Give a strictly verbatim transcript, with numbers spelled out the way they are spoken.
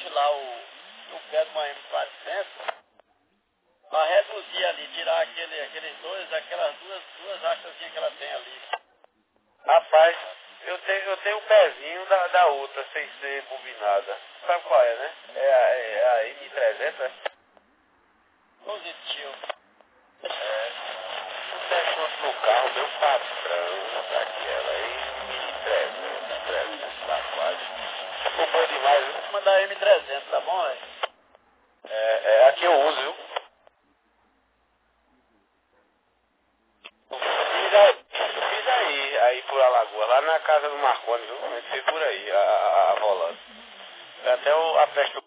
enche lá o, o pé de uma M quatrocentos, para reduzir ali, tirar aquele, aqueles dois, aquelas duas, duas hastazinhas que ela tem ali. Rapaz, eu tenho, eu tenho um pezinho da, da outra, sem ser bobinada. Sabe qual é, né? É a, é a M trezentos, é? Positivo. É. Um desconto no carro, meu patrão, daquela aí, M trezentos, trezentos, tá quase. Ficou bom demais, viu? Vou mandar a M trezentos, tá bom, velho? É, é a que eu uso, viu? Fiz aí, fiz aí, aí por Alagoas, lá na casa do Marconi, viu? A gente fez por aí, a, a, a volante. Até o, a festa